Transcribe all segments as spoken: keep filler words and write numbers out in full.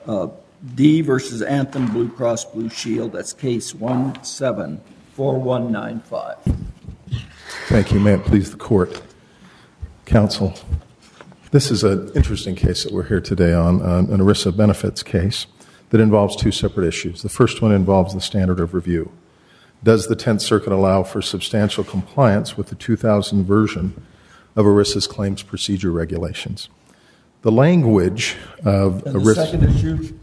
Uh, D versus Anthem Blue Cross Blue Shield. That's case one seven four one nine five. Thank you. May it please the court. Counsel, this is an interesting case that we're here today on, uh, an ERISA benefits case that involves two separate issues. The first one involves the standard of review. Does the Tenth Circuit allow for substantial compliance with the two thousand version of ERISA's claims procedure regulations? The language of and the ERISA... second issue?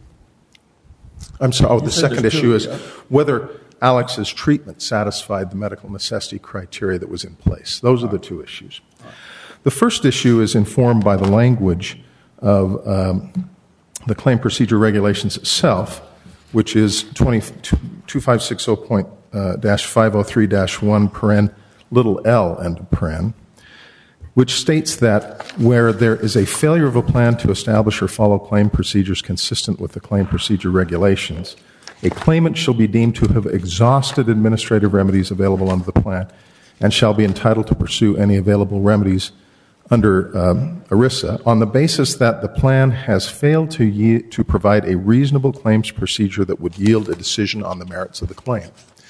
I'm sorry, oh, the second issue two, is yeah. whether Alex's treatment satisfied the medical necessity criteria that was in place. Those are the two issues. The first issue is informed by the language of um, the claim procedure regulations itself, which is twenty-five sixty point five oh three dash one paren little l end of paren, which states that where there is a failure of a plan to establish or follow claim procedures consistent with the claim procedure regulations, a claimant shall be deemed to have exhausted administrative remedies available under the plan and shall be entitled to pursue any available remedies under um, ERISA on the basis that the plan has failed to, ye- to provide a reasonable claims procedure that would yield a decision on the merits of the claim.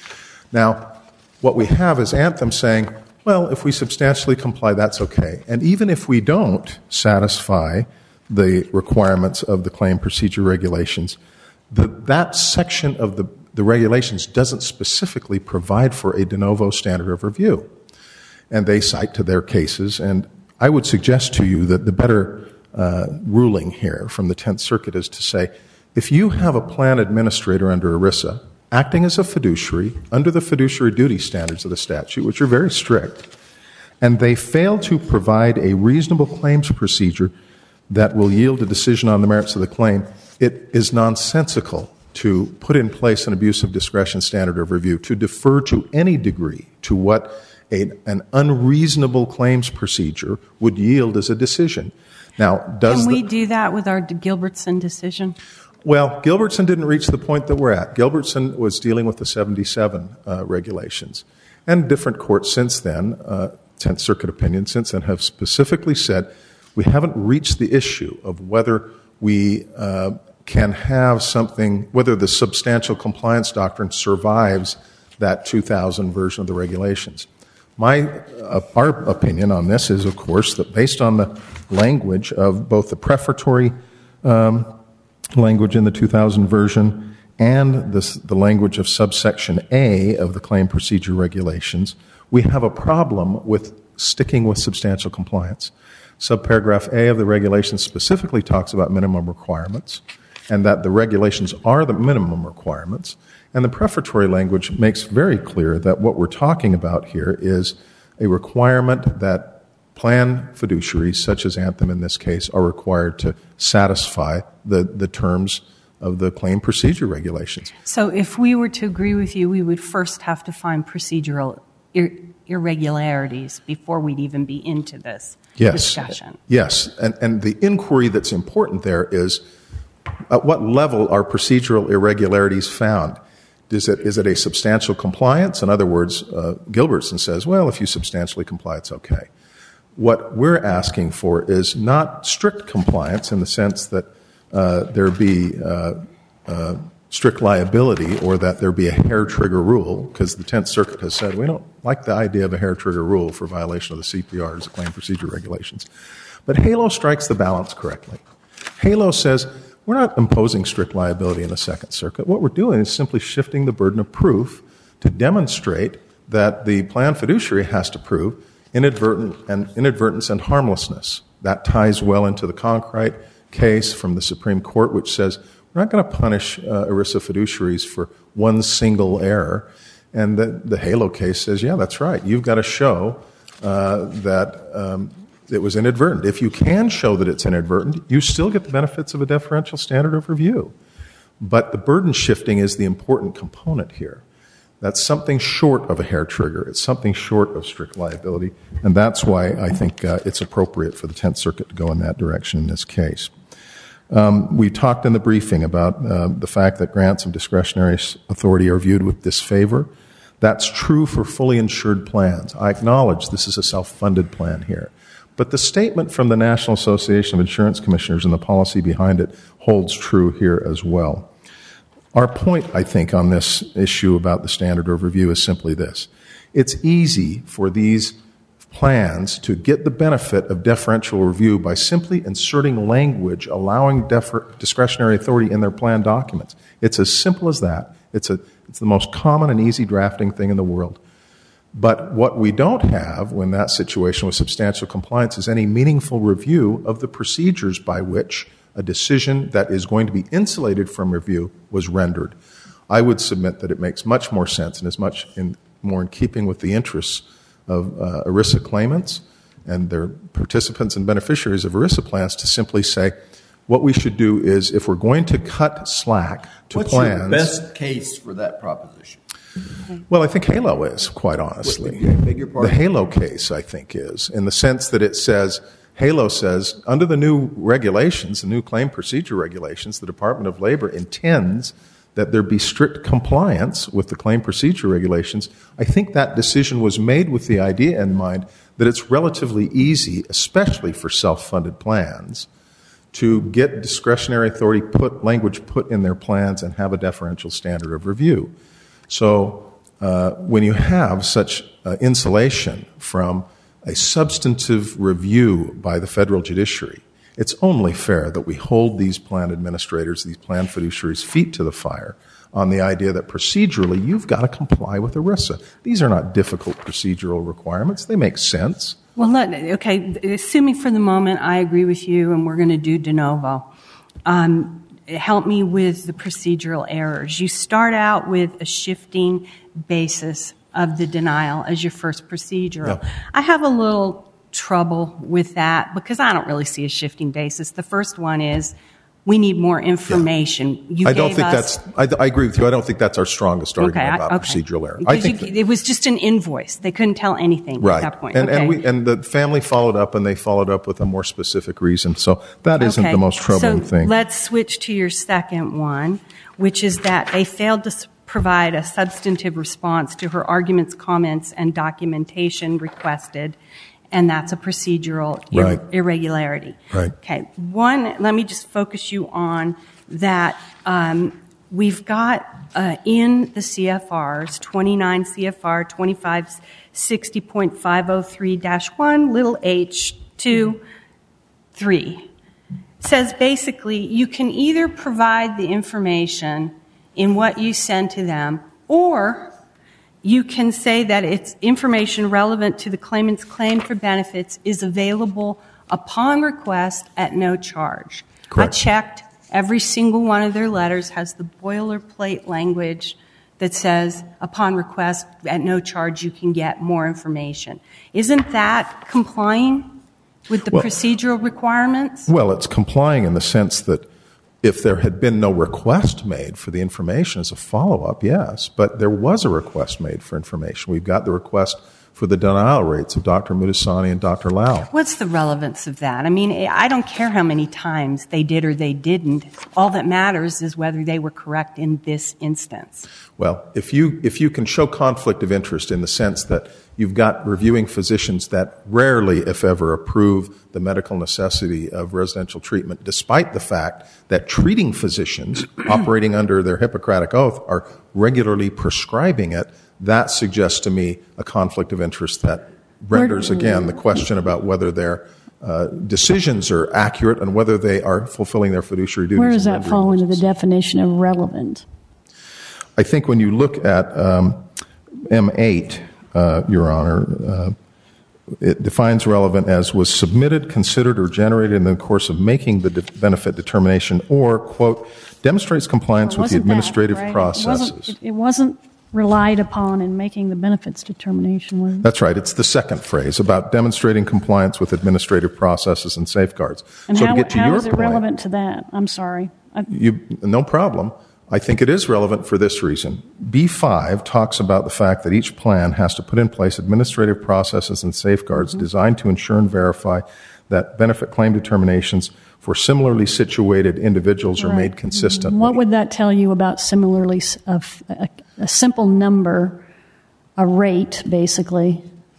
Now, what we have is Anthem saying, well, if we substantially comply, that's okay. And even if we don't satisfy the requirements of the claim procedure regulations, the, that section of the, the regulations doesn't specifically provide for a de novo standard of review. And they cite to their cases, and I would suggest to you that the better uh, ruling here from the Tenth Circuit is to say, if you have a plan administrator under ERISA acting as a fiduciary under the fiduciary duty standards of the statute, which are very strict, and they fail to provide a reasonable claims procedure that will yield a decision on the merits of the claim, it is nonsensical to put in place an abuse of discretion standard of review, to defer to any degree to what a, an unreasonable claims procedure would yield as a decision. Now, does Can we the, do that with our Gilbertson decision? Well, Gilbertson didn't reach the point that we're at. Gilbertson was dealing with the seventy-seven uh, regulations. And different courts since then, uh, Tenth Circuit opinion since then, have specifically said we haven't reached the issue of whether we uh, can have something, whether the substantial compliance doctrine survives that two thousand version of the regulations. My, uh, our opinion on this is, of course, that based on the language of both the prefatory um, language in the two thousand version and this, the language of subsection A of the claim procedure regulations, we have a problem with sticking with substantial compliance. Subparagraph A of the regulations specifically talks about minimum requirements and that the regulations are the minimum requirements. And the prefatory language makes very clear that what we're talking about here is a requirement that plan fiduciaries, such as Anthem in this case, are required to satisfy the, the terms of the claim procedure regulations. So if we were to agree with you, we would first have to find procedural ir- irregularities before we'd even be into this yes. discussion. Yes, and, and the inquiry that's important there is at what level are procedural irregularities found? Is it, is it a substantial compliance? In other words, uh, Gilbertson says, well, if you substantially comply, it's okay. What we're asking for is not strict compliance in the sense that uh, there be uh, uh, strict liability or that there be a hair trigger rule, because the Tenth Circuit has said we don't like the idea of a hair trigger rule for violation of the C P R's claim procedure regulations. But HALO strikes the balance correctly. HALO says we're not imposing strict liability in the Second Circuit. What we're doing is simply shifting the burden of proof to demonstrate that the plan fiduciary has to prove inadvertent and inadvertence and harmlessness. That ties well into the Concrete case from the Supreme Court, which says we're not going to punish uh, ERISA fiduciaries for one single error. And the, the HALO case says, yeah, that's right. You've got to show uh, that um, it was inadvertent. If you can show that it's inadvertent, you still get the benefits of a deferential standard of review. But the burden shifting is the important component here. That's something short of a hair trigger. It's something short of strict liability, and that's why I think uh, it's appropriate for the Tenth Circuit to go in that direction in this case. Um, we talked in the briefing about uh, the fact that grants of discretionary authority are viewed with disfavor. That's true for fully insured plans. I acknowledge this is a self-funded plan here, But the statement from the National Association of Insurance Commissioners and the policy behind it holds true here as well. Our point, I think, on this issue about the standard of review is simply this. It's easy for these plans to get the benefit of deferential review by simply inserting language allowing defer- discretionary authority in their plan documents. It's as simple as that. It's, a, it's the most common and easy drafting thing in the world. But what we don't have when that situation with substantial compliance is any meaningful review of the procedures by which a decision that is going to be insulated from review was rendered. I would submit that it makes much more sense and is much in, more in keeping with the interests of uh, ERISA claimants and their participants and beneficiaries of ERISA plans to simply say, what we should do is, if we're going to cut slack to What's plans... What's your best case for that proposition? Well, I think HALO is, quite honestly. Beg your pardon? The HALO case, I think, is, in the sense that it says, HALO says, under the new regulations, the new claim procedure regulations, the Department of Labor intends that there be strict compliance with the claim procedure regulations. I think that decision was made with the idea in mind that it's relatively easy, especially for self-funded plans, to get discretionary authority put language put in their plans and have a deferential standard of review. So uh, when you have such uh, insulation from a substantive review by the federal judiciary, it's only fair that we hold these plan administrators, these plan fiduciaries' feet to the fire on the idea that procedurally you've got to comply with ERISA. These are not difficult procedural requirements. They make sense. Well, let, okay, assuming for the moment I agree with you and we're going to do de novo, um, help me with the procedural errors. You start out with a shifting basis of the denial as your first procedural. Yeah. I have a little trouble with that because I don't really see a shifting basis. The first one is we need more information. Yeah. You I don't gave think us, that's, I, I agree with you. I don't think that's our strongest argument okay, about okay. procedural error. I think you, that, it was just an invoice. They couldn't tell anything right. at that point. And, okay. and, we, and the family followed up, and they followed up with a more specific reason. So that isn't okay. the most troubling so thing. Let's switch to your second one, which is that they failed to provide a substantive response to her arguments, comments, and documentation requested, and that's a procedural ir- right. irregularity. Right. Okay. One, let me just focus you on that. Um, we've got uh, in the C F Rs, twenty-nine C F R twenty-five sixty point five oh three dash one, little h, two, three. Says basically you can either provide the information in what you send to them, or you can say that it's information relevant to the claimant's claim for benefits is available upon request at no charge. Correct. I checked. Every single one of their letters has the boilerplate language that says upon request at no charge you can get more information. Isn't that complying with the well, procedural requirements? Well, it's complying in the sense that if there had been no request made for the information as a follow-up, yes, but there was a request made for information. We've got the request for the denial rates of Doctor Mudasani and Doctor Lau. What's the relevance of that? I mean, I don't care how many times they did or they didn't. All that matters is whether they were correct in this instance. Well, if you if you can show conflict of interest in the sense that you've got reviewing physicians that rarely, if ever, approve the medical necessity of residential treatment, despite the fact that treating physicians operating under their Hippocratic oath are regularly prescribing it, that suggests to me a conflict of interest that renders, again, the question about whether their uh, decisions are accurate and whether they are fulfilling their fiduciary duties. Where does that fall into the definition of relevant? I think when you look at um, M eight, uh, Your Honor, uh, it defines relevant as was submitted, considered, or generated in the course of making the de- benefit determination or, quote, demonstrates compliance Well, with the wasn't that, administrative right? processes. It wasn't, it, it wasn't relied upon in making the benefits determination. Was it? That's right. It's the second phrase about demonstrating compliance with administrative processes and safeguards. And so how, to get to how your is it point, relevant to that? I'm sorry. I, you, no problem. I think it is relevant for this reason. B five talks about the fact that each plan has to put in place administrative processes and safeguards mm-hmm. designed to ensure and verify that benefit claim determinations for similarly situated individuals right. are made consistently. What would that tell you about similarly, a, a, a simple number, a rate, basically?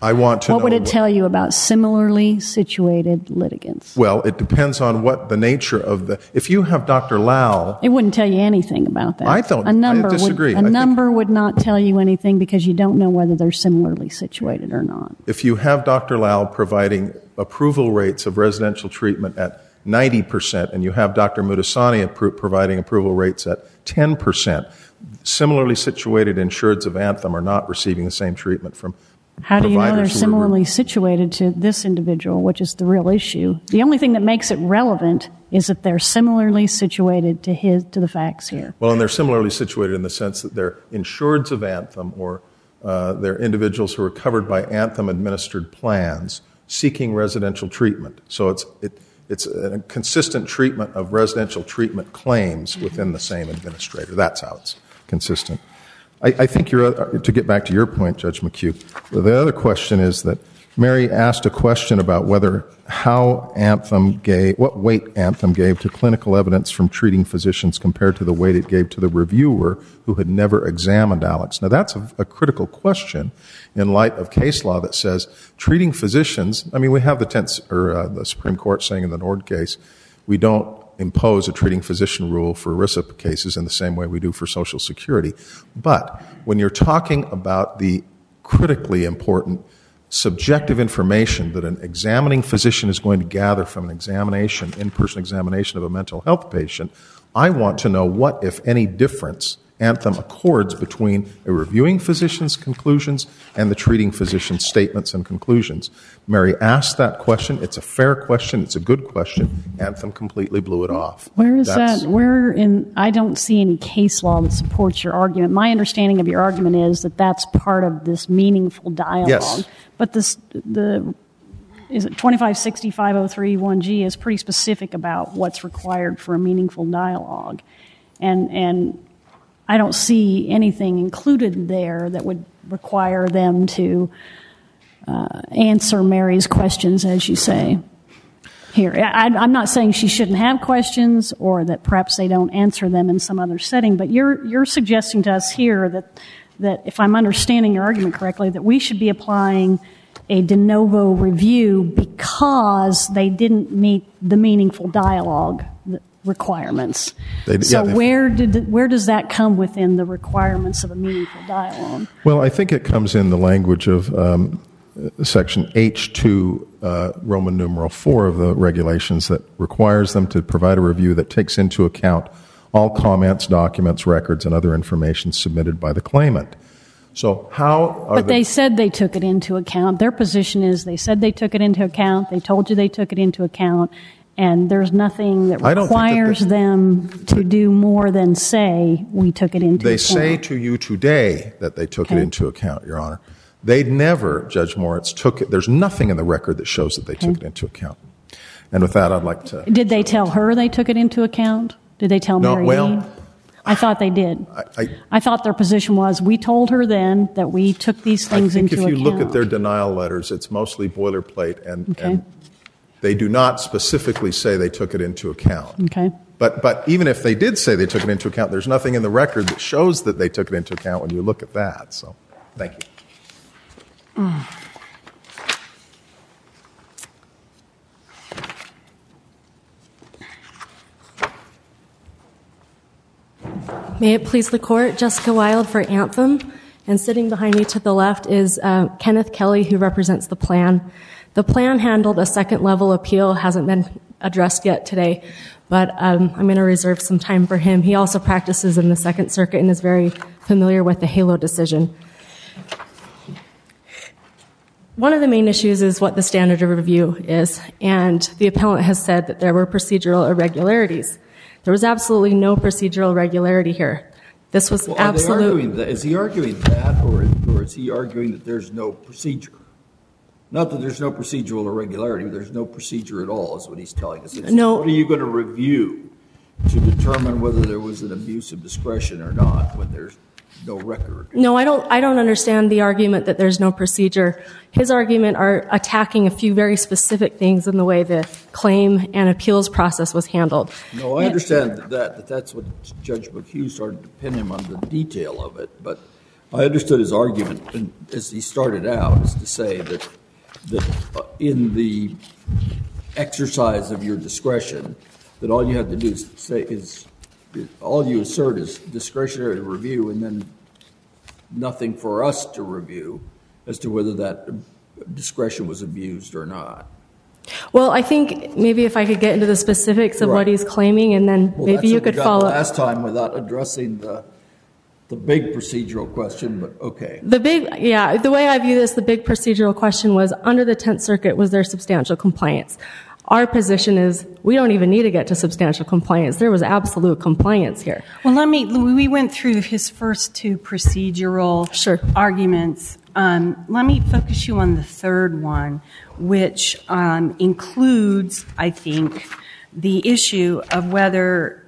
I want to what know... would it tell you about similarly situated litigants? Well, it depends on what the nature of the... If you have Doctor Lau... It wouldn't tell you anything about that. I don't... A number I disagree. Would, a I number think, would not tell you anything because you don't know whether they're similarly situated or not. If you have Doctor Lau providing approval rates of residential treatment at ninety percent and you have Doctor Mutasani appro- providing approval rates at ten percent, similarly situated insureds of Anthem are not receiving the same treatment from How do you know they're providers who are- similarly situated to this individual, which is the real issue? The only thing that makes it relevant is that they're similarly situated to his to the facts here. Well, and they're similarly situated in the sense that they're insureds of Anthem, or uh, they're individuals who are covered by Anthem-administered plans seeking residential treatment. So it's it, it's a consistent treatment of residential treatment claims within the same administrator. That's how it's consistent. I, I think you're, to get back to your point, Judge McHugh, the other question is that Mary asked a question about whether how Anthem gave, what weight Anthem gave to clinical evidence from treating physicians compared to the weight it gave to the reviewer who had never examined Alex. Now, that's a, a critical question in light of case law that says treating physicians, I mean, we have the tenth, or uh, the Supreme Court saying in the Nord case, we don't impose a treating physician rule for E R I S A cases in the same way we do for Social Security. But when you're talking about the critically important subjective information that an examining physician is going to gather from an examination, in-person examination of a mental health patient, I want to know what, if any, difference Anthem accords between a reviewing physician's conclusions and the treating physician's statements and conclusions. Mary asked that question. It's a fair question. It's a good question. Anthem completely blew it off. Where is That's, that? Where in? I don't see any case law that supports your argument. My understanding of your argument is that that's part of this meaningful dialogue. Yes. But this, the is it twenty-five sixty-five oh three one G is pretty specific about what's required for a meaningful dialogue, and and. I don't see anything included there that would require them to uh, answer Mary's questions, as you say. Here, I, I'm not saying she shouldn't have questions or that perhaps they don't answer them in some other setting, but you're you're suggesting to us here that that if I'm understanding your argument correctly, that we should be applying a de novo review because they didn't meet the meaningful dialogue requirements. They, so yeah, where did where does that come within the requirements of a meaningful dialogue? Well, I think it comes in the language of um, Section H two, uh, Roman numeral four of the regulations that requires them to provide a review that takes into account all comments, documents, records, and other information submitted by the claimant. So how are But the, they said they took it into account. Their position is they said they took it into account. They told you they took it into account. And there's nothing that requires that they, them to do more than say, we took it into they account. They say to you today that they took okay. it into account, Your Honor. They never, Judge Moritz, took it. There's nothing in the record that shows that they okay. took it into account. And with that, I'd like to... Did they tell her they took it into account? Did they tell no, Mary well, Lee? I thought they did. I, I, I thought their position was, we told her then that we took these things into account. I think if you look at their denial letters, it's mostly boilerplate and... Okay. and they do not specifically say they took it into account. Okay. But but even if they did say they took it into account, there's nothing in the record that shows that they took it into account when you look at that. So, thank you. Mm. May it please the Court, Jessica Wild for Anthem, and sitting behind me to the left is uh, Kenneth Kelly, who represents the plan. The plan handled a second-level appeal, hasn't been addressed yet today, but um, I'm going to reserve some time for him. He also practices in the Second Circuit and is very familiar with the HALO decision. One of the main issues is what the standard of review is, and the appellant has said that there were procedural irregularities. There was absolutely no procedural irregularity here. This was well, absolute... Is he arguing that, or, or is he arguing that there's no procedure? Not that there's no procedural irregularity, there's no procedure at all, is what he's telling us. It's, no. What are you going to review to determine whether there was an abuse of discretion or not when there's no record? No, I don't I don't understand the argument that there's no procedure. His argument are attacking a few very specific things in the way the claim and appeals process was handled. No, I understand that, that that's what Judge McHugh started to pin him on the detail of it, but I understood his argument and as he started out is to say that, that uh, in the exercise of your discretion, that all you have to do is say is, all you assert is discretionary review and then nothing for us to review as to whether that discretion was abused or not. Well, I think maybe if I could get into the specifics of right. what he's claiming, and then well, maybe you could follow. Last time without addressing the the big procedural question, but okay. The big, yeah, the way I view this, the big procedural question was under the Tenth Circuit, was there substantial compliance? Our position is we don't even need to get to substantial compliance. There was absolute compliance here. Well, let me, we went through his first two procedural sure. arguments. Um, let me focus you on the third one, which um, includes, I think, the issue of whether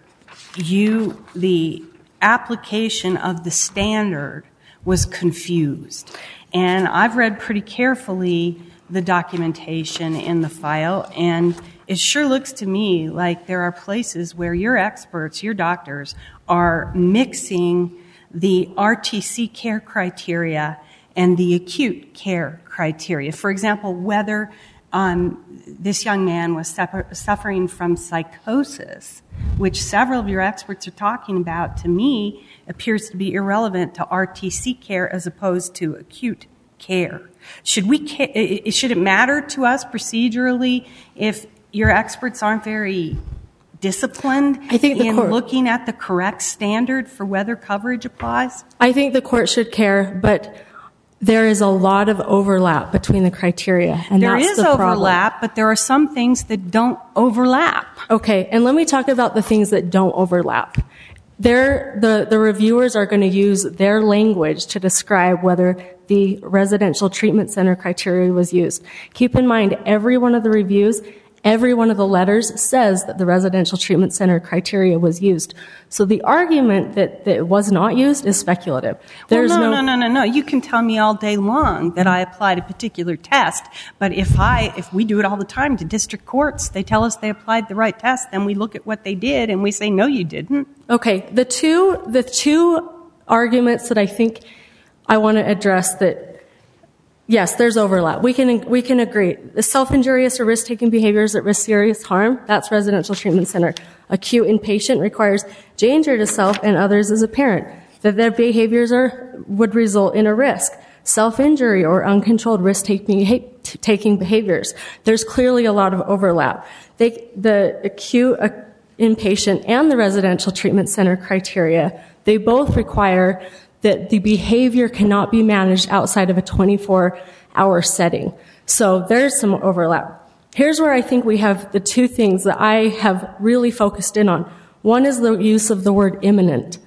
you, the application of the standard was confused. And I've read pretty carefully the documentation in the file, and it sure looks to me like there are places where your experts, your doctors, are mixing the R T C care criteria and the acute care criteria. For example, whether um, this young man was suffer- suffering from psychosis, which several of your experts are talking about, to me, appears to be irrelevant to R T C care as opposed to acute care. Should we? Ca- should it matter to us procedurally if your experts aren't very disciplined I think the in court, looking at the correct standard for whether coverage applies? I think the court should care, but there is a lot of overlap between the criteria, and there that's is the overlap, problem. But there are some things that don't overlap. Okay, and let me talk about the things that don't overlap. They're, the, the reviewers are going to use their language to describe whether the residential treatment center criteria was used. Keep in mind, every one of the reviews, every one of the letters says that the residential treatment center criteria was used. So the argument that, that it was not used is speculative. There's well, no, no, no, no, no, no. You can tell me all day long that I applied a particular test, but if I, if we do it all the time to district courts, they tell us they applied the right test, then we look at what they did and we say, no, you didn't. Okay, the two, the two arguments that I think I want to address that, yes, there's overlap. We can, we can agree. The self-injurious or risk-taking behaviors that risk serious harm, that's residential treatment center. Acute inpatient requires danger to self and others as apparent, that their behaviors are, would result in a risk. Self-injury or uncontrolled risk-taking behaviors. There's clearly a lot of overlap. They, the acute uh, inpatient and the residential treatment center criteria, they both require that the behavior cannot be managed outside of a twenty-four hour setting. So there's some overlap. Here's where I think we have the two things that I have really focused in on. One is the use of the word imminent.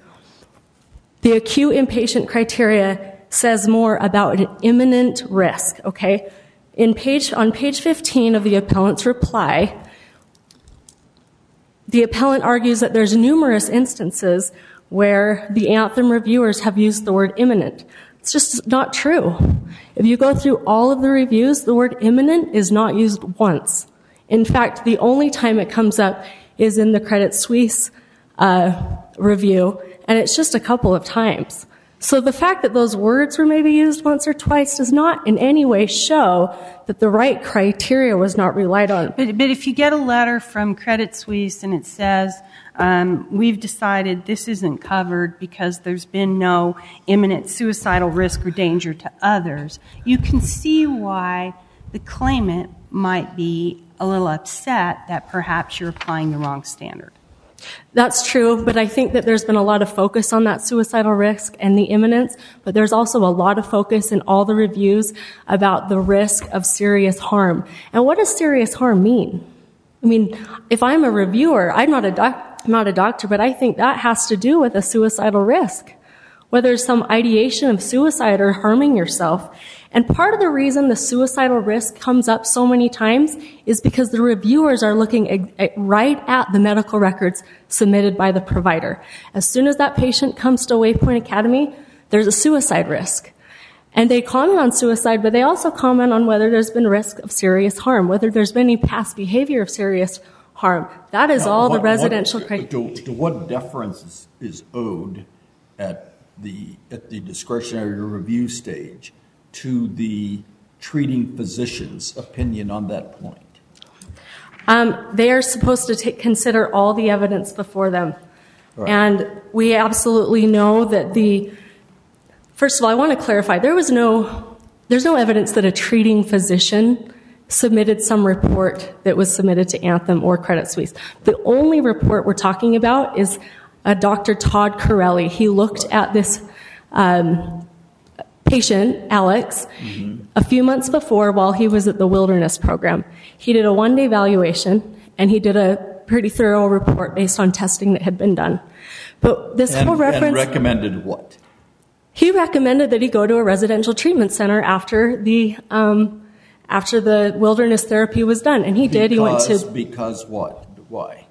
The acute inpatient criteria says more about an imminent risk, okay? In page, on page fifteen of the appellant's reply, the appellant argues that there's numerous instances where the Anthem reviewers have used the word imminent. It's just not true. If you go through all of the reviews, the word imminent is not used once. In fact, the only time it comes up is in the Credit Suisse uh, review, and it's just a couple of times. So the fact that those words were maybe used once or twice does not in any way show that the right criteria was not relied on. But, but if you get a letter from Credit Suisse and it says, um, we've decided this isn't covered because there's been no imminent suicidal risk or danger to others, you can see why the claimant might be a little upset that perhaps you're applying the wrong standard. That's true, but I think that there's been a lot of focus on that suicidal risk and the imminence, but there's also a lot of focus in all the reviews about the risk of serious harm. And what does serious harm mean? I mean, if I'm a reviewer, I'm not a doc- I'm not a doctor, but I think that has to do with a suicidal risk, whether it's some ideation of suicide or harming yourself. And part of the reason the suicidal risk comes up so many times is because the reviewers are looking at, right at the medical records submitted by the provider. As soon as that patient comes to Waypoint Academy, there's a suicide risk. And they comment on suicide, but they also comment on whether there's been risk of serious harm, whether there's been any past behavior of serious harm. That is now, all what, the residential what, criteria. To, to what deference is, is owed at the at the discretionary review stage to the treating physician's opinion on that point? Um, they are supposed to take, consider all the evidence before them. Right. And we absolutely know that the, first of all, I want to clarify, there was no, there's no evidence that a treating physician submitted some report that was submitted to Anthem or Credit Suisse. The only report we're talking about is uh, Doctor Todd Corelli. He looked at this um, patient, Alex, mm-hmm. a few months before while he was at the Wilderness Program. He did a one-day evaluation, and he did a pretty thorough report based on testing that had been done. But this and, whole reference... And recommended what? He recommended that he go to a residential treatment center after the um, after the wilderness therapy was done, and he because, did. He went to... Because what? Why?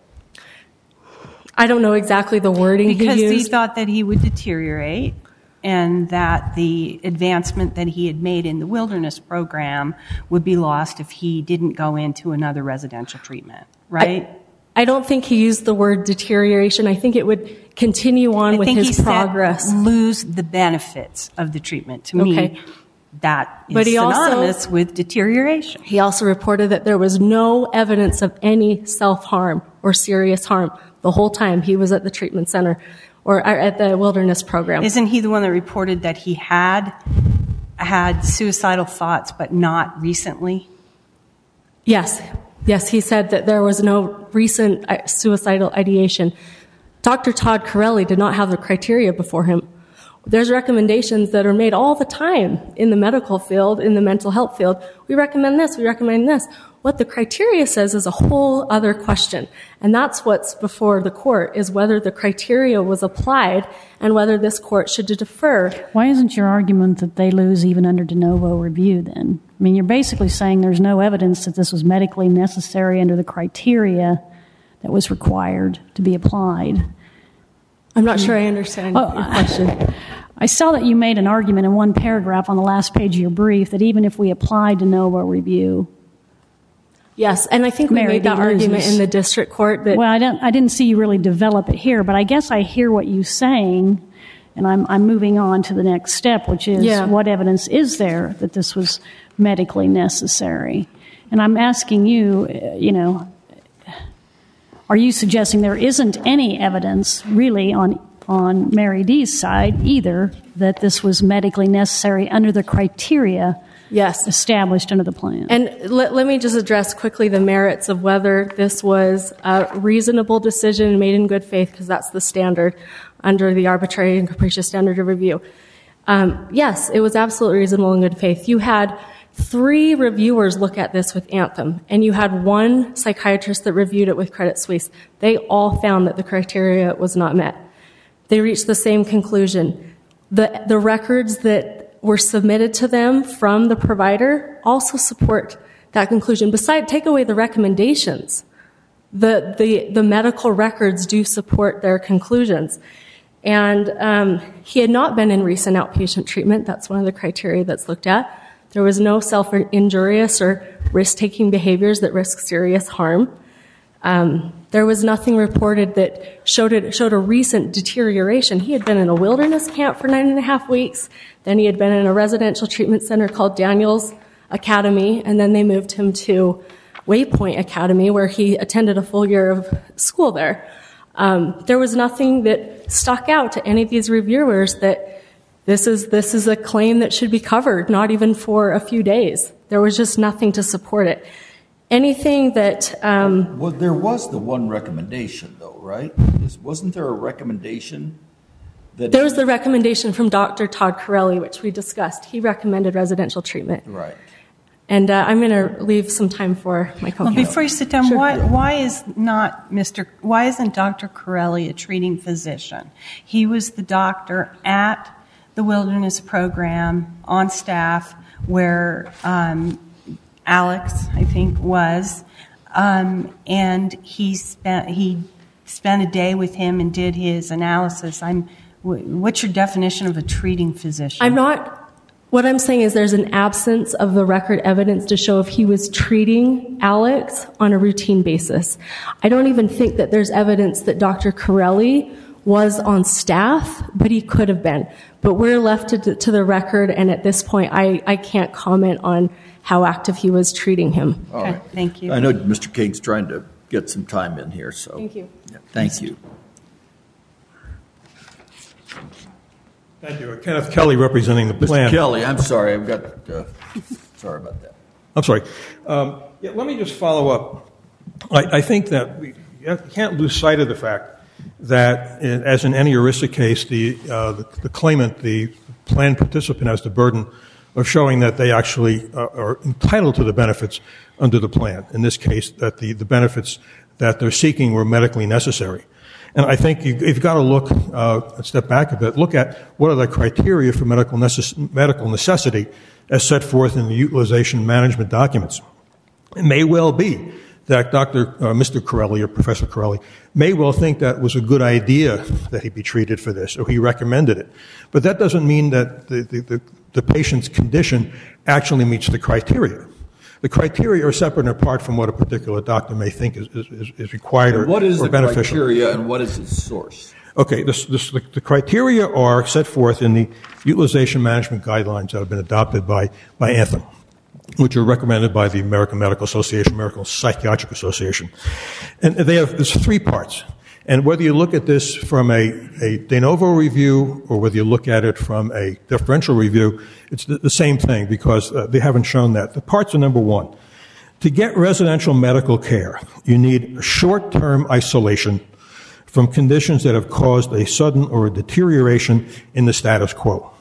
I don't know exactly the wording because he used. Because he thought that he would deteriorate, and that the advancement that he had made in the wilderness program would be lost if he didn't go into another residential treatment, right? I, I don't think he used the word deterioration. I think it would continue on I with think his he progress. Said lose the benefits of the treatment. To okay. me, that is but he synonymous also, with deterioration. He also reported that there was no evidence of any self-harm or serious harm the whole time he was at the treatment center or at the wilderness program. Isn't he the one that reported that he had had suicidal thoughts, but not recently? Yes. Yes, he said that there was no recent suicidal ideation. Doctor Todd Corelli did not have the criteria before him. There's recommendations that are made all the time in the medical field, in the mental health field. We recommend this, we recommend this. What the criteria says is a whole other question. And that's what's before the court, is whether the criteria was applied and whether this court should defer. Why isn't your argument that they lose even under de novo review then? I mean, you're basically saying there's no evidence that this was medically necessary under the criteria that was required to be applied. I'm not sure I understand oh, your question. I saw that you made an argument in one paragraph on the last page of your brief that even if we applied de novo review... Yes, and I think we Mary made that loses. argument in the district court. That well, I don't. I didn't see you really develop it here, but I guess I hear what you're saying, and I'm I'm moving on to the next step, which is yeah. what evidence is there that this was medically necessary? And I'm asking you, you know, are you suggesting there isn't any evidence really on on Mary D's side either that this was medically necessary under the criteria? Yes. Established under the plan. And let, let me just address quickly the merits of whether this was a reasonable decision made in good faith, because that's the standard under the arbitrary and capricious standard of review. Um, yes, it was absolutely reasonable in good faith. You had three reviewers look at this with Anthem, and you had one psychiatrist that reviewed it with Credit Suisse. They all found that the criteria was not met. They reached the same conclusion. The, the records that were submitted to them from the provider also support that conclusion. Besides, take away the recommendations. The, the, the medical records do support their conclusions. And um, he had not been in recent outpatient treatment. That's one of the criteria that's looked at. There was no self-injurious or risk-taking behaviors that risk serious harm. Um, there was nothing reported that showed it, showed a recent deterioration. He had been in a wilderness camp for nine and a half weeks. Then he had been in a residential treatment center called Daniels Academy, and then they moved him to Waypoint Academy, where he attended a full year of school there. Um, there was nothing that stuck out to any of these reviewers that this is this is a claim that should be covered, not even for a few days. There was just nothing to support it. Anything that... Um, well, there was the one recommendation, though, right? Wasn't there a recommendation? That there was the recommendation from Doctor Todd Corelli, which we discussed. He recommended residential treatment. Right. And uh, I'm going to leave some time for my co-counsel. Well, before you sit down, sure. why, why is not Mister Why isn't Doctor Corelli a treating physician? He was the doctor at the Wilderness Program on staff where um, Alex, I think, was, um, and he spent he spent a day with him and did his analysis. I'm. What's your definition of a treating physician? I'm not. What I'm saying is there's an absence of the record evidence to show if he was treating Alex on a routine basis. I don't even think that there's evidence that Doctor Corelli was on staff, but he could have been. But we're left to, to the record, and at this point, I, I can't comment on how active he was treating him. All Okay, right. thank you. I know Mister King's trying to get some time in here, so. Thank you. Yeah, thank you. Thank you. Kenneth Kelly representing the plan. Mister Kelly, I'm sorry, I've got, uh, sorry about that. I'm sorry. Um, yeah, let me just follow up. I, I think that we you can't lose sight of the fact that, in, as in any ERISA case, the, uh, the, the claimant, the plan participant, has the burden of showing that they actually uh, are entitled to the benefits under the plan. In this case, that the, the benefits that they're seeking were medically necessary. And I think you, you've got to look, uh, step back a bit, look at what are the criteria for medical, necess- medical necessity as set forth in the utilization management documents. It may well be that Doctor Uh, Mister Corelli or Professor Corelli may well think that was a good idea that he be treated for this, or he recommended it. But that doesn't mean that the, the, the, the patient's condition actually meets the criteria. The criteria are separate and apart from what a particular doctor may think is, is, is required or, What is or the beneficial. criteria and what is its source? Okay, this, this, the, the criteria are set forth in the utilization management guidelines that have been adopted by, by Anthem, which are recommended by the American Medical Association, American Psychiatric Association. And they have, there's three parts. And whether you look at this from a, a de novo review or whether you look at it from a differential review, it's the, the same thing because uh, they haven't shown that. The parts are number one. To get residential medical care, you need short-term isolation from conditions that have caused a sudden or a deterioration in the status quo.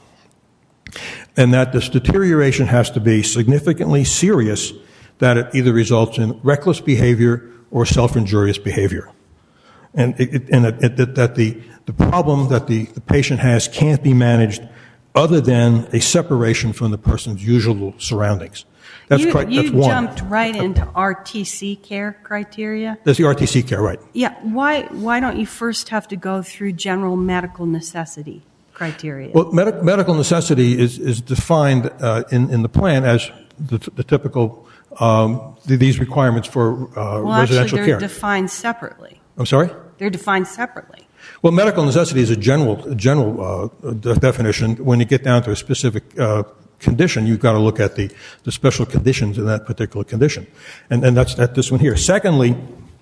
And that this deterioration has to be significantly serious, that it either results in reckless behavior or self-injurious behavior. And, it, and it, it, that the, the problem that the, the patient has can't be managed other than a separation from the person's usual surroundings. That's, you, cri- you that's one. jumped right into R T C care criteria. That's the R T C care, right. Yeah, why why don't you first have to go through general medical necessity criteria? Well, med- medical necessity is, is defined uh, in, in the plan as the, the typical, um, the, these requirements for uh, well, residential actually, they're care. defined separately. I'm sorry? They're defined separately. Well, medical necessity is a general, a general uh, de- definition. When you get down to a specific uh, condition, you've got to look at the, the special conditions in that particular condition. And, and that's that, this one here. Secondly,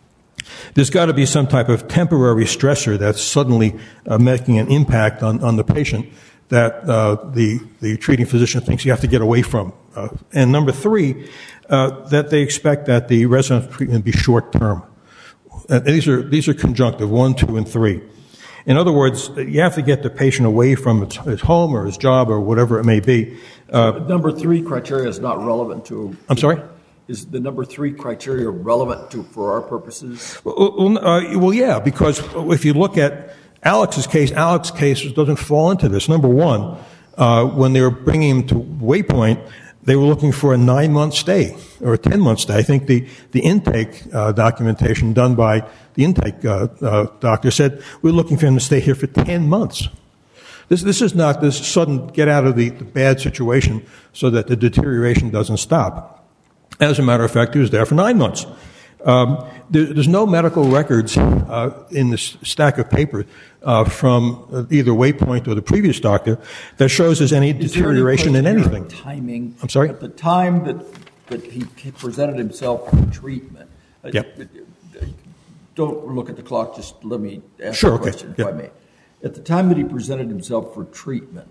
there's got to be some type of temporary stressor that's suddenly uh, making an impact on, on the patient that uh, the, the treating physician thinks you have to get away from. Uh, and number three, uh, that they expect that the residential treatment be short-term. Uh, these are these are conjunctive, one, two, and three. In other words, you have to get the patient away from his, his home or his job or whatever it may be. Uh, So number three criteria is not relevant to. I'm sorry? Is the number three criteria relevant to for our purposes? Well, well, uh, well, yeah, because if you look at Alex's case, Alex's case doesn't fall into this. Number one, uh, when they were bringing him to Waypoint, they were looking for a nine-month stay or a ten-month stay. I think the, the intake uh, documentation done by the intake uh, uh, doctor said, we're looking for him to stay here for ten months. This, this is not this sudden get out of the, the bad situation so that the deterioration doesn't stop. As a matter of fact, he was there for nine months. Um, there, there's no medical records uh, in this stack of paper uh, from either Waypoint or the previous doctor that shows there's any Is there any deterioration in question here anything. of Timing. I'm sorry? At the time that that he presented himself for treatment. uh, Yep. Don't look at the clock. Just let me ask Sure, a okay. question, if Yep. I may. At the time that he presented himself for treatment,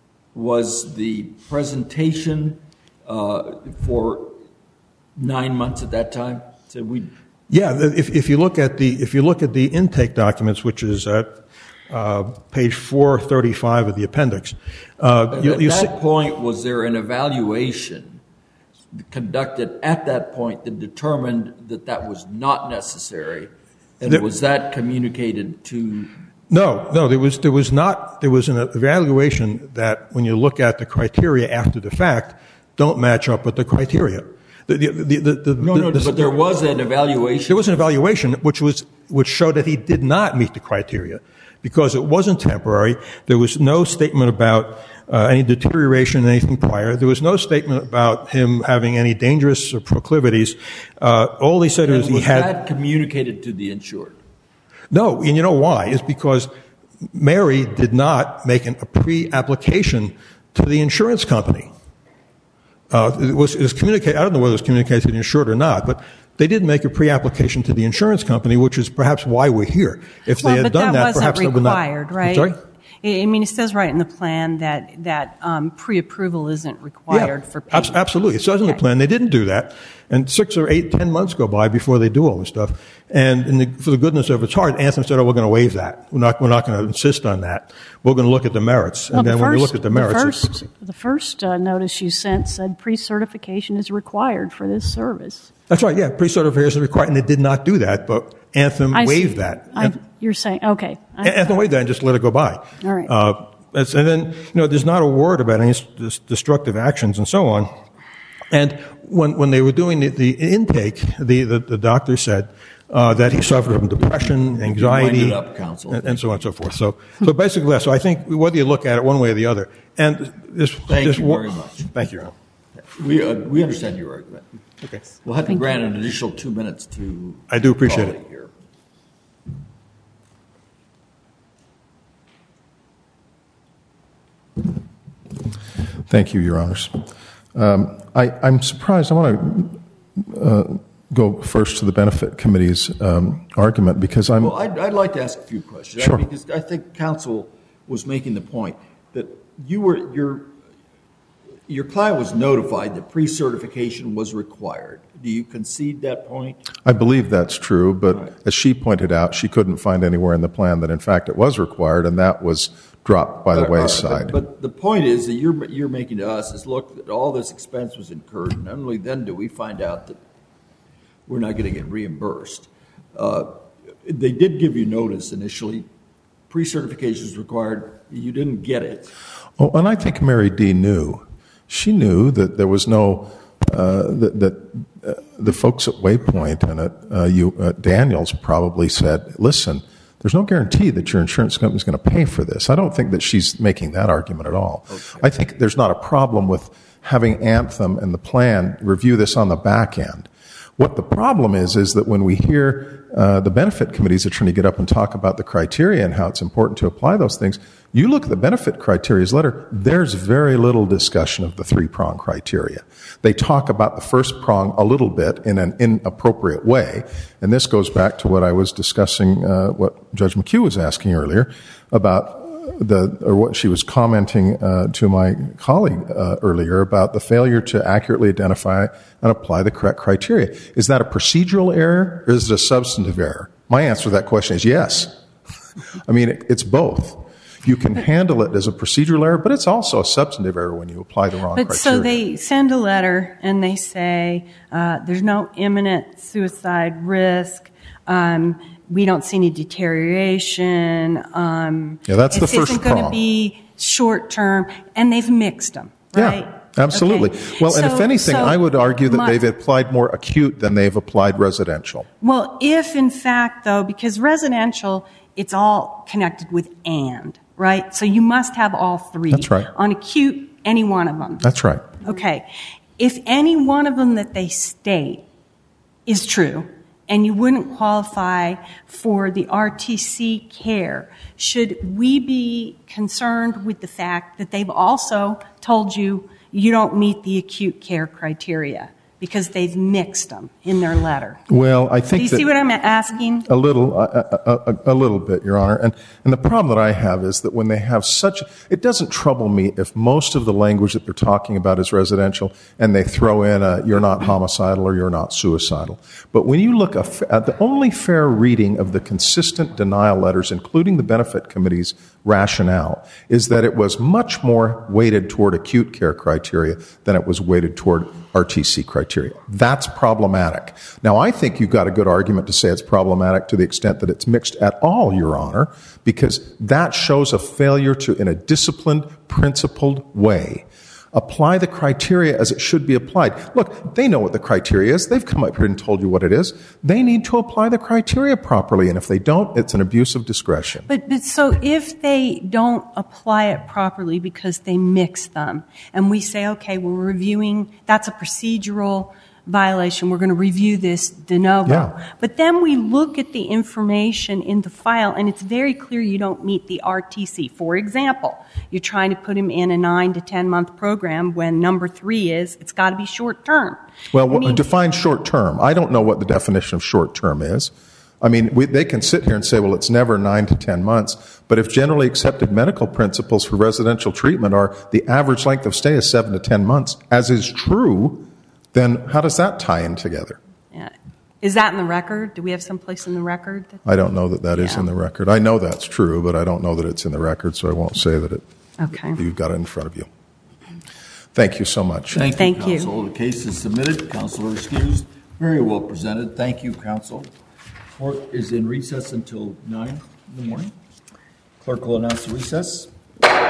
was the presentation uh, for nine months at that time? So we. Yeah, if, if you look at the if you look at the intake documents, which is at uh, page four thirty-five of the appendix, uh, you, at you that see, point, was there an evaluation conducted at that point that determined that that was not necessary, and There- was that communicated to? no, no, there was there was not there was an evaluation that when you look at the criteria after the fact, don't match up with the criteria. The, the, the, the, the, No, no, the- but there was an evaluation. There was an evaluation which was which showed that he did not meet the criteria because it wasn't temporary. There was no statement about uh, any deterioration in anything prior. There was no statement about him having any dangerous proclivities. Uh, all they said And was he was had that communicated to the insured? no, and you know why? It's because Mary did not make an, a pre-application to the insurance company. Uh, it was, it was communicated, I don't know whether it was communicated to the insured or not, but they did make a pre-application to the insurance company, which is perhaps why we're here. If well, they had but done that, that, perhaps they would not. required, right? I'm sorry? I mean, it says right in the plan that that um, pre-approval isn't required yeah, for payment. Ab- absolutely. It says in okay. the plan they didn't do that. And six or eight, ten months go by before they do all this stuff. And in the, for the goodness of its heart, Anthem said, oh, we're going to waive that. We're not, we're not going to insist on that. We're going to look at the merits. Well, and then the when first, we look at the merits... The first, the first uh, notice you sent said pre-certification is required for this service. That's right, yeah. Pre-certification is required, and they did not do that, but Anthem I waived see. that. I, you're saying, okay. I, Anthem waived that and just let it go by. All right. Uh, and then, you know, there's not a word about any destructive actions and so on. And when when they were doing the, the intake, the, the, the doctor said uh, that he suffered from depression, anxiety, Wind it up, counsel. And, and so on and so forth. So, so basically, so I think whether you look at it one way or the other, and this, Thank this you one, very much. Thank you, Your Honor. We, uh, we understand your argument. Okay. We'll have to grant an additional two minutes to... I do appreciate Paulie it. Here. Thank you, Your Honors. Um, I, I'm surprised. I want to uh, go first to the Benefit Committee's um, argument because I'm... Well, I'd, I'd like to ask a few questions. Sure. Because I think counsel was making the point that you were your your client was notified that pre-certification was required. Do you concede that point? I believe that's true, but Right. as she pointed out, she couldn't find anywhere in the plan that, in fact, it was required, and that was dropped by the All right, wayside. But, but the point is that you're you're making to us is look that all this expense was incurred, and only then do we find out that we're not going to get reimbursed. Uh, they did give you notice initially. Pre-certification is required. You didn't get it. Oh, and I think Mary D. knew. She knew that there was no, uh, that, that uh, the folks at Waypoint and at uh, you, uh, Daniels probably said, listen, there's no guarantee that your insurance company is going to pay for this. I don't think that she's making that argument at all. Okay. I think there's not a problem with having Anthem and the plan review this on the back end. What the problem is, is that when we hear uh, the Benefit Committee's attorney get up and talk about the criteria and how it's important to apply those things, you look at the Benefit Criteria's letter, there's very little discussion of the three-prong criteria. They talk about the first prong a little bit in an inappropriate way, and this goes back to what I was discussing, uh, what Judge McHugh was asking earlier about the, or what she was commenting uh, to my colleague uh, earlier about the failure to accurately identify and apply the correct criteria. Is that a procedural error or is it a substantive error? My answer to that question is yes. I mean, it, it's both. You can handle it as a procedural error, but it's also a substantive error when you apply the wrong but criteria. So they send a letter and they say uh, there's no imminent suicide risk. Um, we don't see any deterioration. Um, yeah, that's the this first isn't going to prong. be short term, and they've mixed them, right? Yeah, absolutely. Okay. Well, and So- if anything, so I would argue that my- they've applied more acute than they've applied residential. Well, if in fact, though, because residential, it's all connected with and, right? So you must have all three. That's right. On acute, any one of them. That's right. Okay. If any one of them that they state is true, and you wouldn't qualify for the R T C care, should we be concerned with the fact that they've also told you you don't meet the acute care criteria because they've mixed them in their letter? Well, I think Do you that see what I'm asking? a little, a, a, a, a little bit, Your Honor. And, and the problem that I have is that when they have such, it doesn't trouble me if most of the language that they're talking about is residential and they throw in a you're not homicidal or you're not suicidal. But when you look at the only fair reading of the consistent denial letters, including the Benefit Committee's rationale, is that it was much more weighted toward acute care criteria than it was weighted toward R T C criteria. That's problematic. Now, I think you've got a good argument to say it's problematic to the extent that it's mixed at all, Your Honor, because that shows a failure to, in a disciplined, principled way, apply the criteria as it should be applied. Look, they know what the criteria is. They've come up here and told you what it is. They need to apply the criteria properly, and if they don't, it's an abuse of discretion. But, but so if they don't apply it properly because they mix them, and we say, okay, we're reviewing, that's a procedural violation, we're going to review this de novo. Yeah. But then we look at the information in the file, and it's very clear you don't meet the R T C. For example, you're trying to put him in a nine to ten month program when number three is it's got to be short term. Well, I what, mean, define short term. I don't know what the definition of short term is. I mean, we, they can sit here and say, well, it's never nine to ten months. But if generally accepted medical principles for residential treatment are the average length of stay is seven to ten months, as is true, then how does that tie in together? yeah. Is that in the record? Do we have someplace in the record? That, I don't know that that is Yeah. in the record. I know that's true, but I don't know that it's in the record, so I won't say that it. okay. You've got it in front of you. Thank you so much. Thank you, Thank you. counsel. The case is submitted. Counsel are excused. Very well presented. Thank you, counsel. Court is in recess until nine in the morning. Clerk will announce the recess.